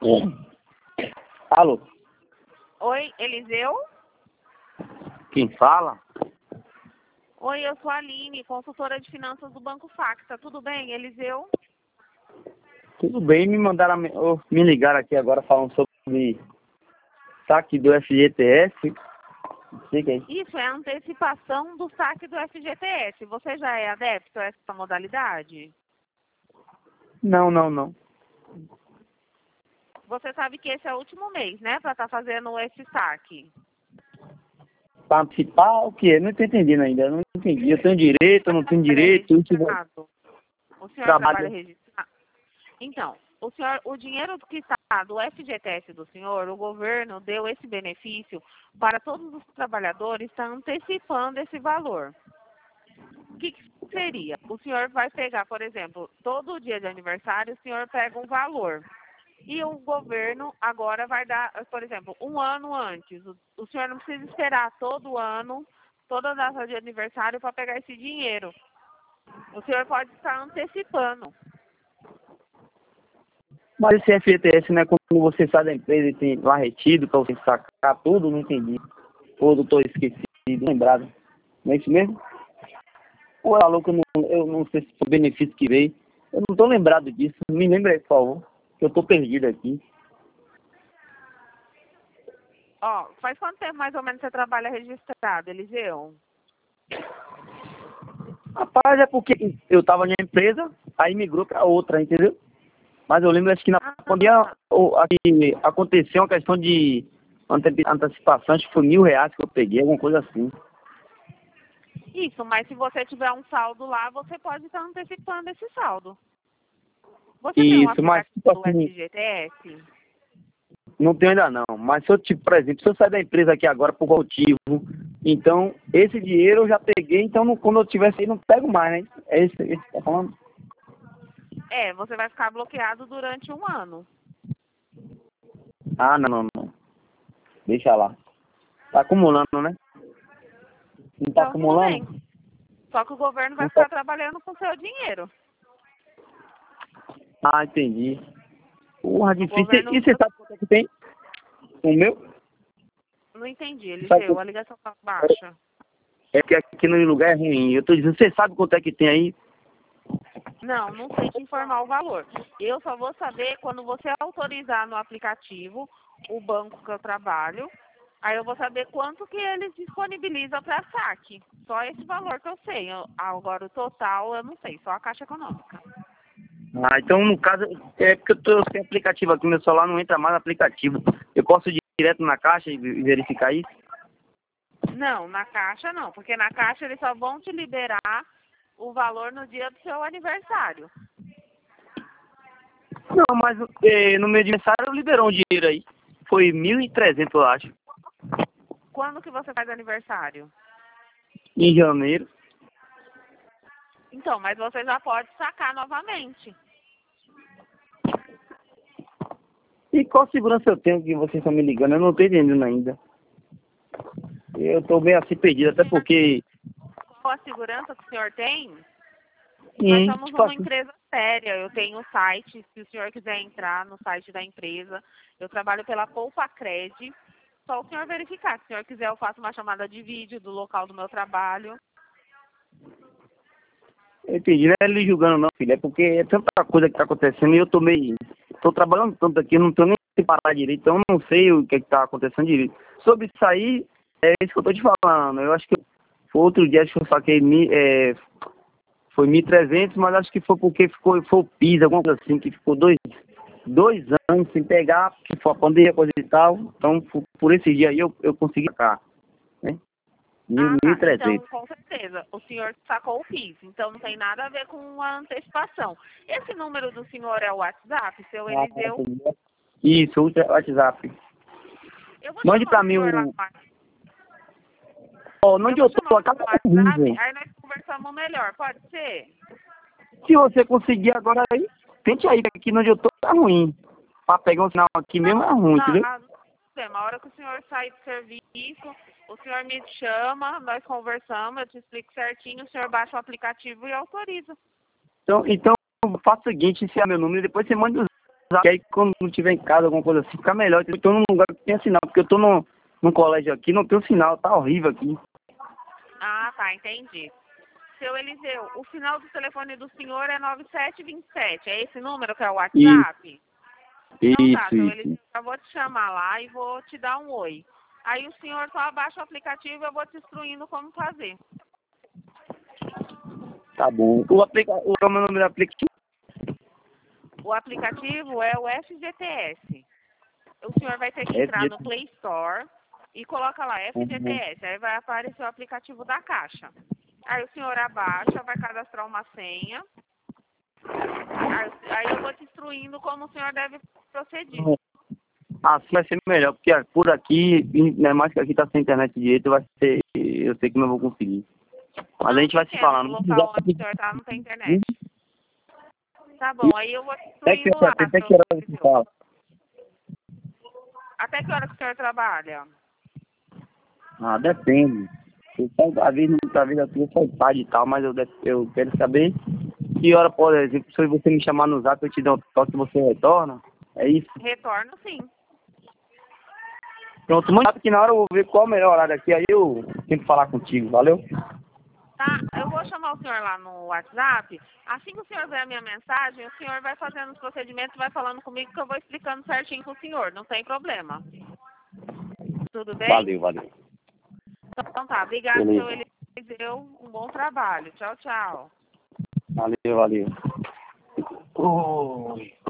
Alô, Oi, Eliseu? quem fala? Oi, eu sou a Aline, consultora de finanças do Banco Facta. Tudo bem, Eliseu? Tudo bem, me mandaram, me ligaram aqui agora falando sobre saque do FGTS. Não sei o que é isso. Isso é a antecipação do saque do FGTS. Você já é adepto a essa modalidade? Não. Você sabe que esse é o último mês, né, para estar fazendo esse saque. Participar o quê? Não estou entendendo ainda, eu não entendi. Eu tenho direito, eu não tenho direito. O senhor Trabalho. trabalha registrado? Então, o dinheiro que está do FGTS do senhor, o governo deu esse benefício para todos os trabalhadores, está antecipando esse valor. O que seria? O senhor vai pegar, por exemplo, todo dia de aniversário, o senhor pega um valor. E o governo agora vai dar, por exemplo, um ano antes. O senhor não precisa esperar todo ano, toda data de aniversário para pegar esse dinheiro. O senhor pode estar antecipando. Mas esse FGTS não é quando você sai da empresa e tem lá retido para você sacar tudo? Não entendi. Ou eu tô esquecido, lembrado. Não é isso mesmo? Ou é louco, eu não sei se foi o benefício que veio. Eu não tô lembrado disso. Me lembra aí, por favor, que eu tô perdido aqui. Ó, faz quanto tempo mais ou menos você trabalha registrado, Eliseu? Rapaz, é porque eu tava em uma empresa, aí migrou para outra, entendeu? Mas eu lembro, acho que na pandemia aqui aconteceu uma questão de antecipação, acho que foi R$ 1.000 que eu peguei, alguma coisa assim. Isso, mas se você tiver um saldo lá, você pode estar antecipando esse saldo. Você tem um Isso, mas aplicativo tipo do assim, FGTS? não tenho ainda não. Mas se eu, tipo, por exemplo, se eu sair da empresa aqui agora por qualquer motivo, então esse dinheiro eu já peguei, então quando eu tivesse aí não pego mais, né? É isso que tá falando? É, você vai ficar bloqueado durante um ano. Ah, não. Deixa lá. Tá acumulando, né? Não tá Então, tudo acumulando? bem. Só que o governo vai Não tá... ficar trabalhando com seu dinheiro. Ah, entendi. Porra, difícil. Governo... E você sabe quanto é que tem? O meu? Não entendi, Sabe Eliseu. A ligação tá baixa. É que aqui no lugar é ruim. Eu tô dizendo, você sabe quanto é que tem aí? Não sei te informar o valor. Eu só vou saber quando você autorizar no aplicativo o banco que eu trabalho. Aí eu vou saber quanto que eles disponibilizam para saque. Só esse valor que eu sei. Agora o total eu não sei, só a Caixa Econômica. Ah, então no caso, é porque eu tô sem aplicativo aqui, meu celular não entra mais no aplicativo. Eu posso ir direto na caixa e verificar isso? Não, na Caixa não, porque na Caixa eles só vão te liberar o valor no dia do seu aniversário. Não, mas no meu aniversário liberou um dinheiro aí. Foi 1.300, eu acho. Quando que você faz aniversário? Em janeiro. Então, mas você já pode sacar novamente. E qual segurança eu tenho que vocês estão me ligando? Eu não tô entendendo ainda. Eu tô meio assim perdido, até porque... Qual a segurança que o senhor tem? Nós somos tipo uma assim, empresa séria. Eu tenho um site, se o senhor quiser entrar no site da empresa. Eu trabalho pela Poupa Cred. Só o senhor verificar. Se o senhor quiser, eu faço uma chamada de vídeo do local do meu trabalho. eu entendi, não é lhe julgando não, filho. É porque é tanta coisa que tá acontecendo e eu tô meio... Tô trabalhando tanto aqui, eu não tô nem se parar direito, então eu não sei o que tá acontecendo direito. Sobre isso aí, é isso que eu tô te falando. Eu acho que foi outro dia, acho que eu saquei foi 1.300, mas acho que foi porque foi o PIS, alguma coisa assim, que ficou dois anos sem pegar, que foi a pandemia, coisa e tal. Então, por esse dia aí, eu consegui sacar, né? Ah, Mil e tá. Então, trezentos. com certeza, o senhor sacou o PIS. Então, não tem nada a ver com a antecipação. Esse número do senhor é o WhatsApp, seu Ah, Eliseu? isso, o WhatsApp. Eu vou Mande chamar pra o mim senhor lá o... no WhatsApp. Ó, Eu onde vou eu chamar tô, o senhor acaba no ruim, WhatsApp, velho. aí nós conversamos melhor. Pode ser? Se você conseguir agora aí, tente aí, que aqui onde eu tô tá ruim. Pra pegar um sinal aqui mesmo é ruim, Não, entendeu? não tem. A hora que o senhor sair do serviço, o senhor me chama, nós conversamos, eu te explico certinho, o senhor baixa o aplicativo e autoriza. Então faça o seguinte, esse é meu número, depois você manda os que aí quando não tiver em casa, alguma coisa assim, fica melhor. Eu tô num lugar que tem sinal, porque eu tô num colégio aqui, não tem sinal, tá horrível aqui. Ah, tá, entendi. Seu Eliseu, o final do telefone do senhor é 9727. É esse número que é o WhatsApp? Então tá, seu Eliseu, eu vou te chamar lá e vou te dar um oi. Aí o senhor só abaixa o aplicativo e eu vou te instruindo como fazer. Tá bom. O meu nome do aplicativo? O aplicativo é o FGTS. O senhor vai ter que entrar no Play Store e coloca lá FGTS. Aí vai aparecer o aplicativo da Caixa. Aí o senhor abaixa, vai cadastrar uma senha. Aí eu vou te instruindo como o senhor deve proceder. Assim vai ser melhor, porque por aqui, né, mais que aqui tá sem internet direito, vai ser. Eu sei que não vou conseguir. Mas a gente vai se falando. No local onde o senhor tá não tem internet. Tá bom, aí eu vou te instruindo lá. Até que hora você fala? Até que hora que o senhor trabalha? Ah, depende. Às vezes a tua sai tarde e tal, mas eu quero saber que hora, por exemplo, se você me chamar no zap, eu te dou um toque e você retorna. É isso? Retorno sim. Pronto, manda que na hora eu vou ver qual é o melhor horário aqui, aí eu tento falar contigo, valeu? Tá, eu vou chamar o senhor lá no WhatsApp. Assim que o senhor ver a minha mensagem, o senhor vai fazendo os procedimentos, vai falando comigo que eu vou explicando certinho com o senhor. Não tem problema. Tudo bem? Valeu. Então tá, obrigado, seu Eliseu. Um bom trabalho. Tchau, tchau. Valeu. Oi.